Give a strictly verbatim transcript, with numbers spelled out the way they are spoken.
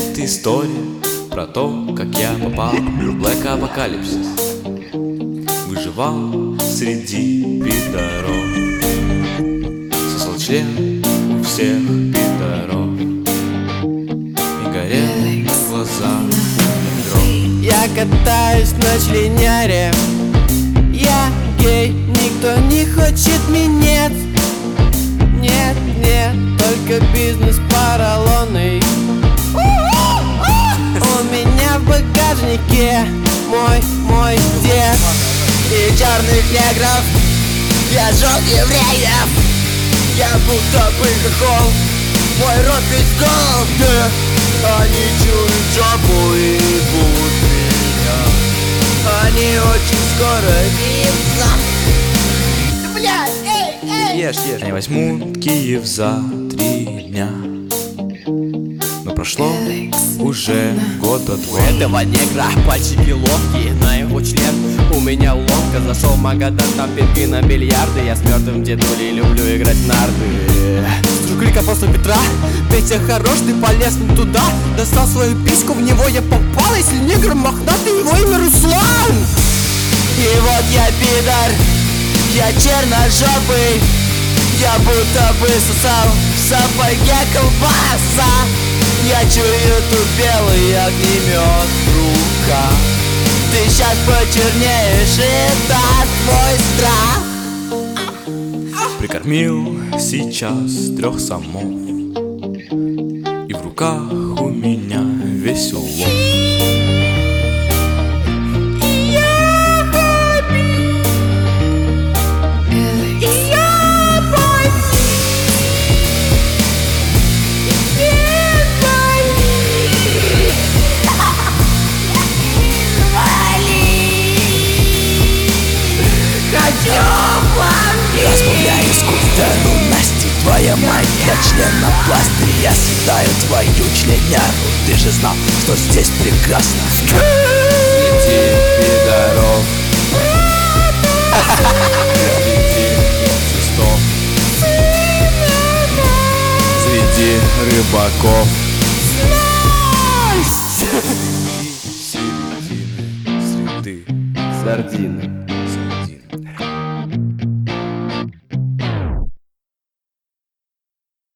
Это история про то, как я попал в Black Apocalypse. Выживал среди пидоров, сосал член у всех пидоров и горел в глазах метро. Я катаюсь на членяре, я гей, никто не хочет минет. Нет, нет, только бизнес поролонный. У меня в багажнике мой, мой дед. И черных негров я жёг евреев. Я будто бы хохол, мой рот весь голов. Они чуют жопу и будут меня. Они очень скоро видятся. Блядь, эй, эй! Ешь, ешь. Они возьмут Киев за три дня. Но прошло уже года два. У этого негра пальчики ловкие, на его член у меня уловка. Зашел в Магадан, там пинки на бильярды. Я с мертвым дедулей люблю играть в нарды. Жуклик апостол Петра, Петя хорош, ты полез не туда. Достал свою письку, в него я попал. Если негр мохнатый, его имя Руслан. И вот я пидор, я черножопый. Я будто бы сосал в сапоге колбаса. Я чую тут белый огнемет в руках. Ты сейчас почернеешь, это твой страх. Прикормил сейчас трех самов, и в руках у меня весь улов. Разбавляю скульптору Насти, твоя мать, я член на пластыре. Я съедаю твою членяру. Ты же знал, что здесь прекрасно. Среди пидоров, среди цистов, среди рыбаков.